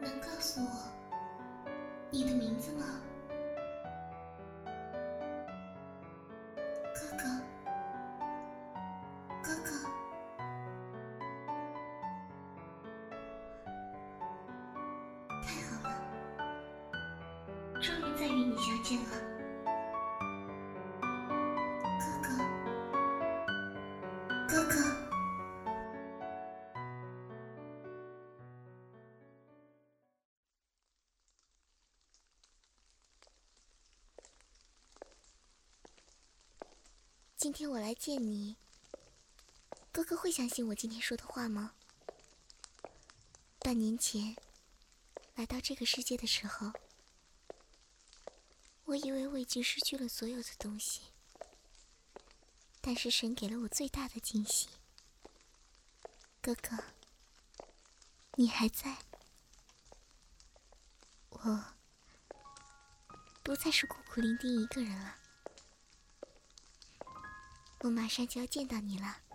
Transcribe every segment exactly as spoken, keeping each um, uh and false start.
能告诉我你的名字吗？哥哥，哥哥，太好了，终于再与你相见了。哥哥，哥哥。今天我来见你，哥哥会相信我今天说的话吗？半年前来到这个世界的时候，我以为我已经失去了所有的东西，但是神给了我最大的惊喜。哥哥，你还在，我不再是孤苦伶仃一个人了。我马上就要见到你了，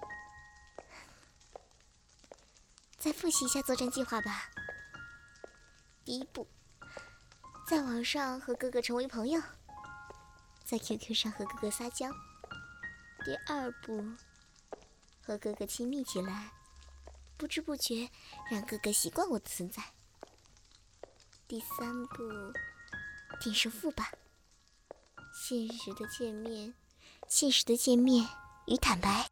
再复习一下作战计划吧。第一步，在网上和哥哥成为朋友，在 Q Q 上和哥哥撒娇。第二步，和哥哥亲密起来，不知不觉让哥哥习惯我的存在。第三步，定胜负吧。现实的见面，现实的见面与坦白。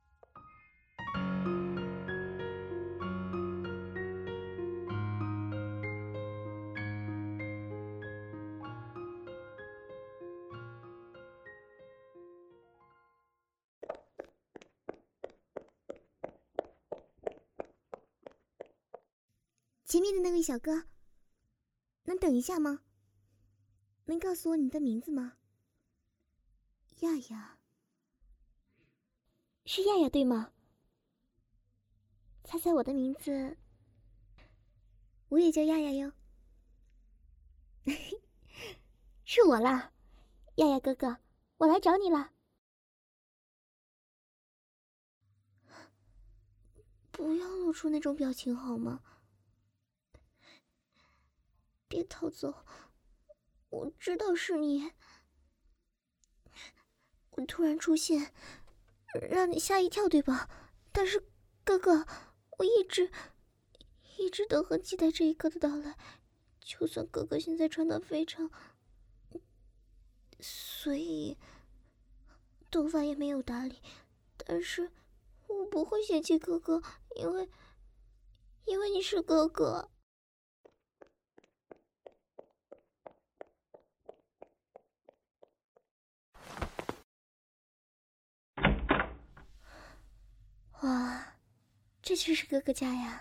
前面的那位小哥，能等一下吗？能告诉我你的名字吗？亚亚。是亚亚对吗？猜猜我的名字。我也叫亚亚哟。是我啦，亚亚哥哥，我来找你了。不要露出那种表情好吗？别逃走，我知道是你。我突然出现，让你吓一跳对吧？但是哥哥，我一直一直都很期待这一刻的到来，就算哥哥现在穿得非常，所以头发也没有打理，但是我不会嫌弃哥哥，因为因为你是哥哥。哇，这就是哥哥家呀，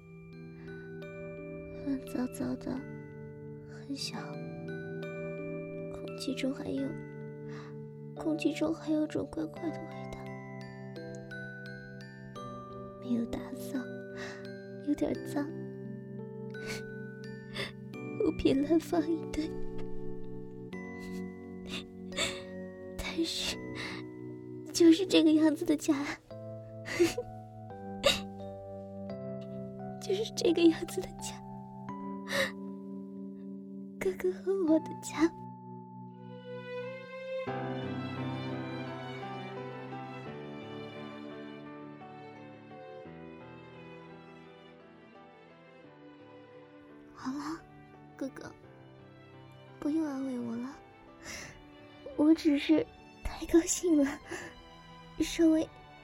乱糟糟的，很小，空气中还有空气中还有种怪怪的味道，没有打扫，有点脏，物品乱放一堆，但是就是这个样子的家，就是这个样子的家，哥哥和我的家。好了，哥哥，不用安慰我了，我只是太高兴了，稍微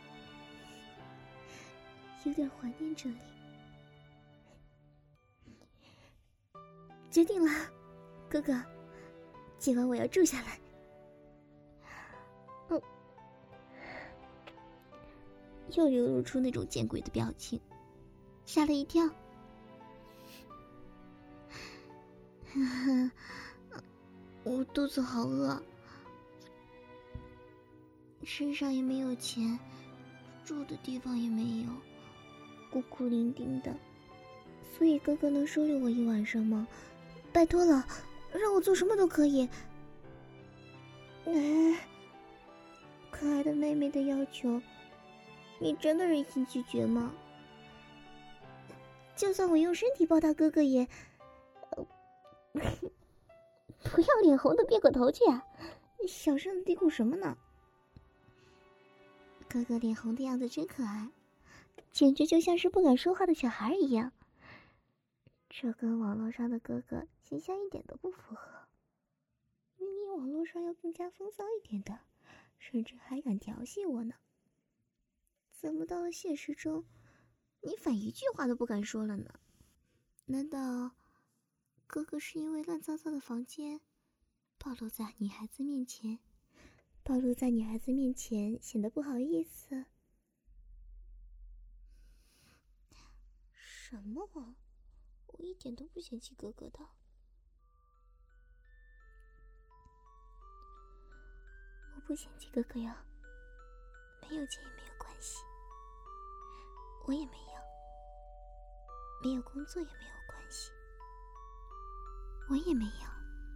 有点怀念这里。决定了，哥哥，今晚我要住下来。嗯，又流露出那种见鬼的表情，吓了一跳。我肚子好饿，身上也没有钱，住的地方也没有，孤苦伶仃的，所以哥哥能收留我一晚上吗？拜托了，让我做什么都可以。哎，可爱的妹妹的要求，你真的忍心拒绝吗？就算我用身体抱大哥哥也， 不要脸红的别过头去啊！小声的嘀咕什么呢？哥哥脸红的样子真可爱，简直就像是不敢说话的小孩一样。这跟网络上的哥哥形象一点都不符合。明明网络上要更加风骚一点的，甚至还敢调戏我呢。怎么到了现实中，你反一句话都不敢说了呢？难道哥哥是因为乱糟糟的房间暴露在女孩子面前，暴露在女孩子面前显得不好意思？什么啊？我一点都不嫌弃哥哥的。我不嫌弃哥哥呀，没有钱也没有关系，我也没有，没有工作也没有关系，我也没有。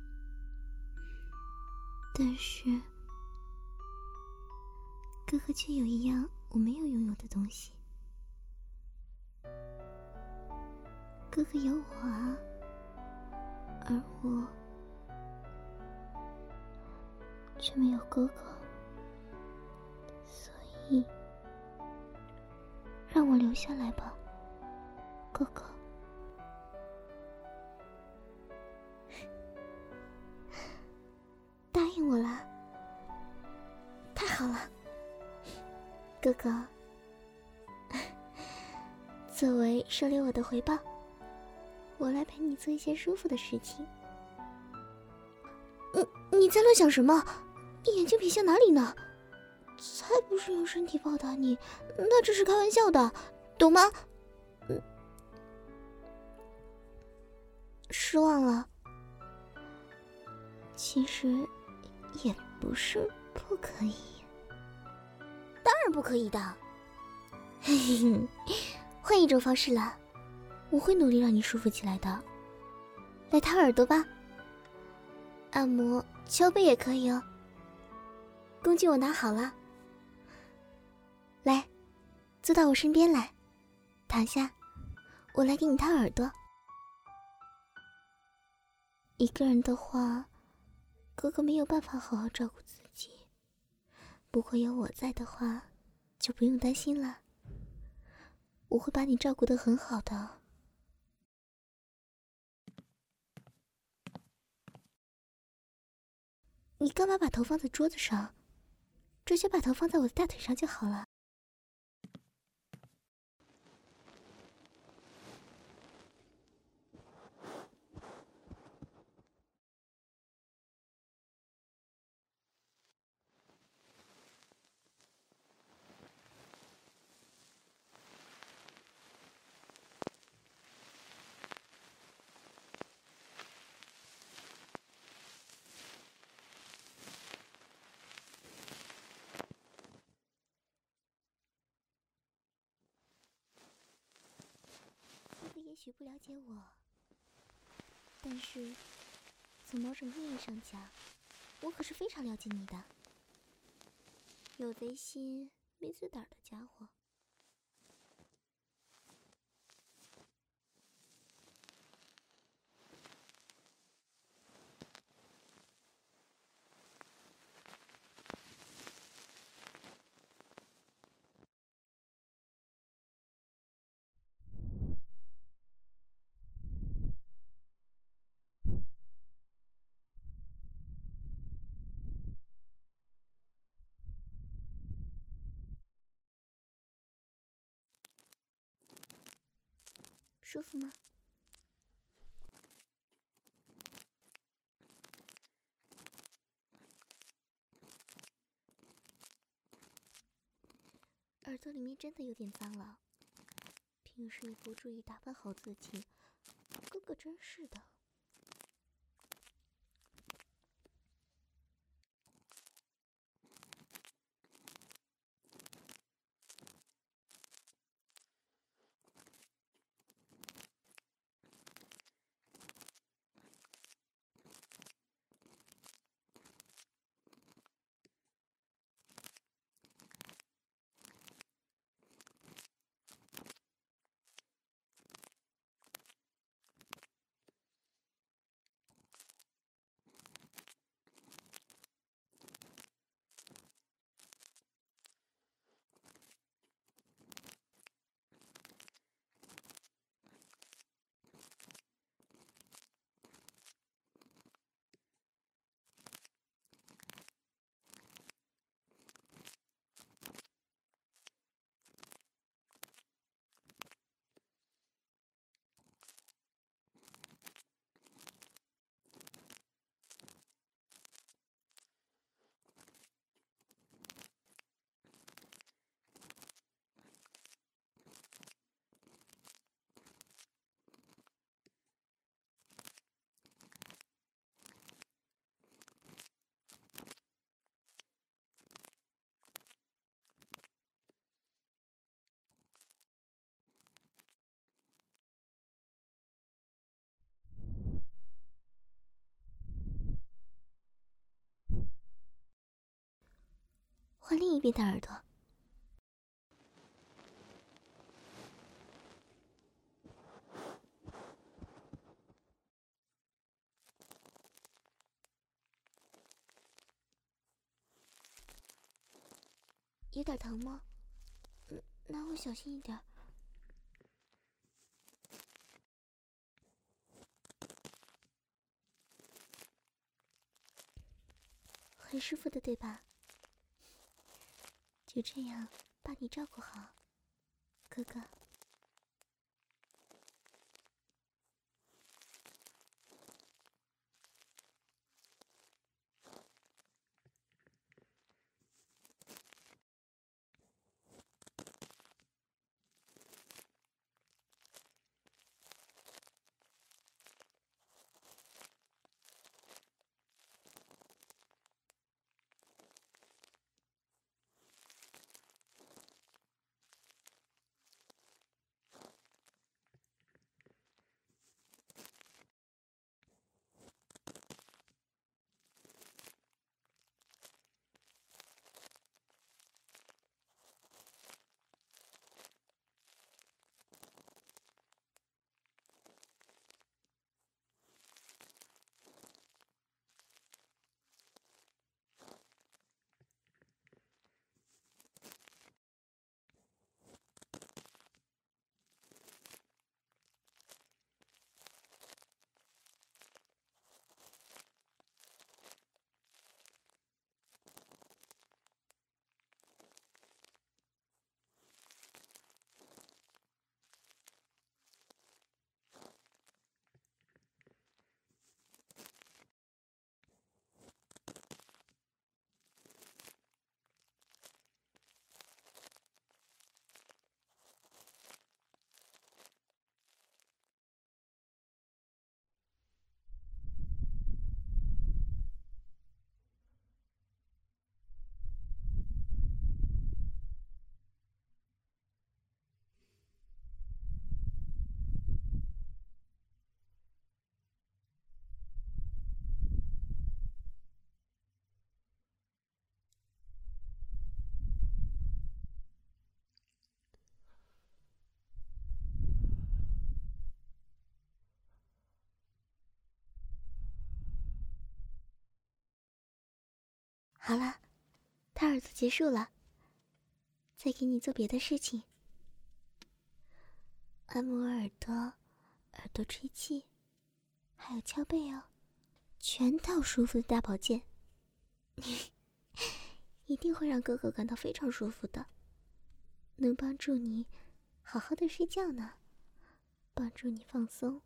但是哥哥却有一样我没有拥有的东西。哥哥有我啊，而我却没有哥哥，所以让我留下来吧，哥哥。答应我了，太好了，哥哥。作为收留我的回报，我来陪你做一些舒服的事情。你你在乱想什么？你眼睛瞥向哪里呢？才不是用身体报答你，那只是开玩笑的，懂吗？嗯，失望了。其实也不是不可以，当然不可以的。嘿嘿，换一种方式了，我会努力让你舒服起来的。来掏耳朵吧，按摩、敲背也可以哦。工具我拿好了，来，坐到我身边来，躺下，我来给你掏耳朵。一个人的话，哥哥没有办法好好照顾自己，不过有我在的话，就不用担心了。我会把你照顾得很好的。你干嘛把头放在桌子上？直接把头放在我的大腿上就好了。也许不了解我，但是从某种意义上讲，我可是非常了解你的。有贼心没子胆的家伙。舒服吗？耳朵里面真的有点脏了，平时也不注意打扮好自己，哥哥真是的。 另一边的耳朵。有点疼吗？嗯，那我小心一点。很舒服的，对吧？就这样把你照顾好，哥哥。好了，掏耳朵结束了，再给你做别的事情。按摩耳朵，耳朵吹气，还有敲背哦，全套舒服的大保健，一定会让哥哥感到非常舒服的，能帮助你好好的睡觉呢，帮助你放松。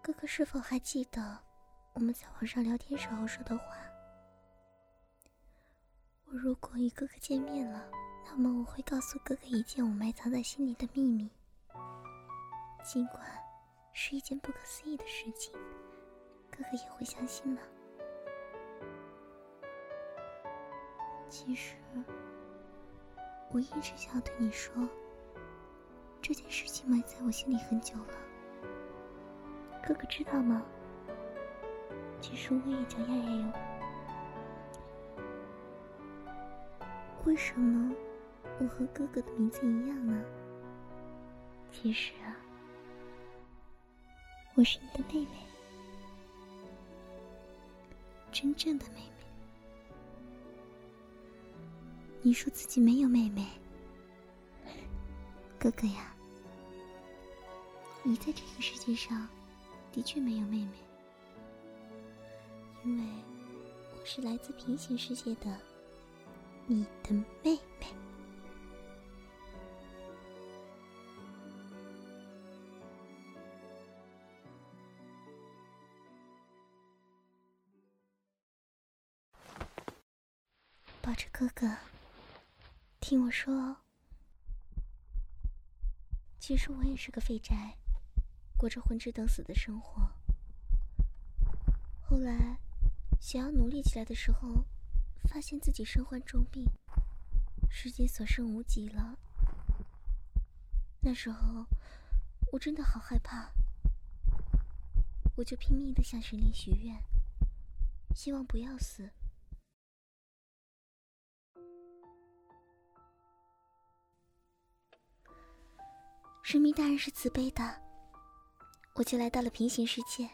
哥哥是否还记得我们在网上聊天时候说的话？我如果与哥哥见面了，那么我会告诉哥哥一件我埋藏在心里的秘密，尽管是一件不可思议的事情，哥哥也会相信吗？其实我一直想要对你说，这件事情埋在我心里很久了。哥哥知道吗？其实我也叫亚亚哟。为什么我和哥哥的名字一样呢？其实啊，我是你的妹妹，真正的妹妹。你说自己没有妹妹，哥哥呀，你在这个世界上的确没有妹妹，因为我是来自平行世界的你的妹妹。抱着哥哥，听我说哦，其实我也是个废宅，过着混吃等死的生活。后来想要努力起来的时候，发现自己身患重病，世间所剩无几了。那时候我真的好害怕，我就拼命地向神灵许愿，希望不要死。神明大人是慈悲的，我就来到了平行世界。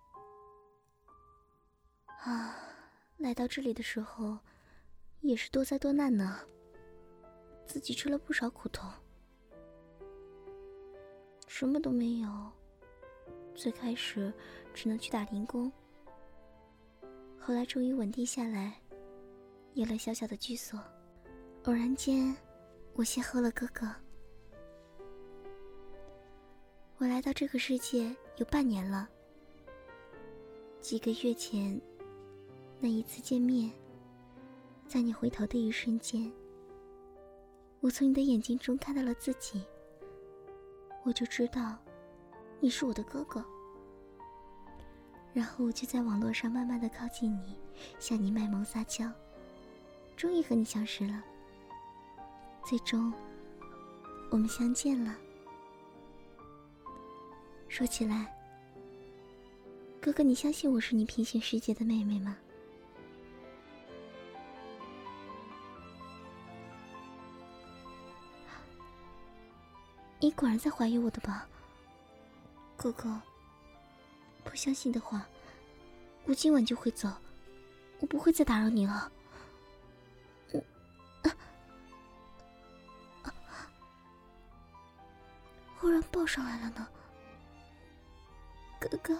啊，来到这里的时候也是多灾多难呢，自己吃了不少苦头。什么都没有，最开始只能去打零工，后来终于稳定下来，有了小小的居所。偶然间我邂逅了哥哥。我来到这个世界有半年了，几个月前那一次见面，在你回头的一瞬间，我从你的眼睛中看到了自己，我就知道你是我的哥哥。然后我就在网络上慢慢的靠近你，向你卖萌撒娇，终于和你相识了。最终我们相见了。说起来，哥哥，你相信我是你平行世界的妹妹吗？你果然在怀疑我的吧？哥哥，不相信的话，我今晚就会走，我不会再打扰你了。嗯啊啊，忽然抱上来了呢。哥哥，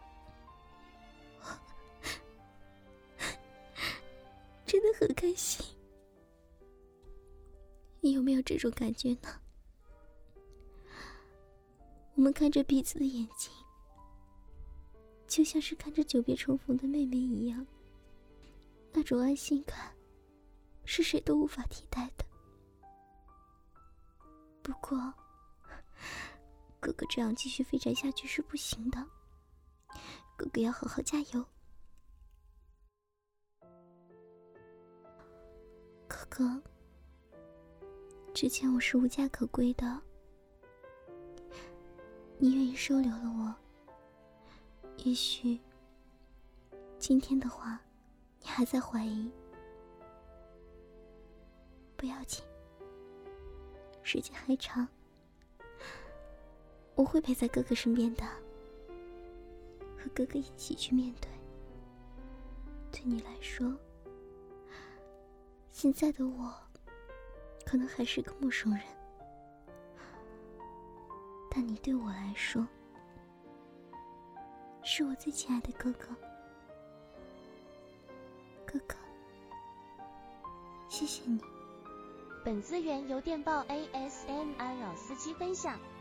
真的很开心。你有没有这种感觉呢？我们看着彼此的眼睛，就像是看着久别重逢的妹妹一样，那种安心感是谁都无法替代的。不过哥哥这样继续废宅下去是不行的，哥哥要好好加油。哥哥，之前我是无家可归的，你愿意收留了我，也许今天的话你还在怀疑，不要紧，时间还长，我会陪在哥哥身边的，和哥哥一起去面对。对你来说，现在的我可能还是个陌生人，但你对我来说是我最亲爱的哥哥。哥哥，谢谢你。 本资源由电报 A S M R 老司机分享。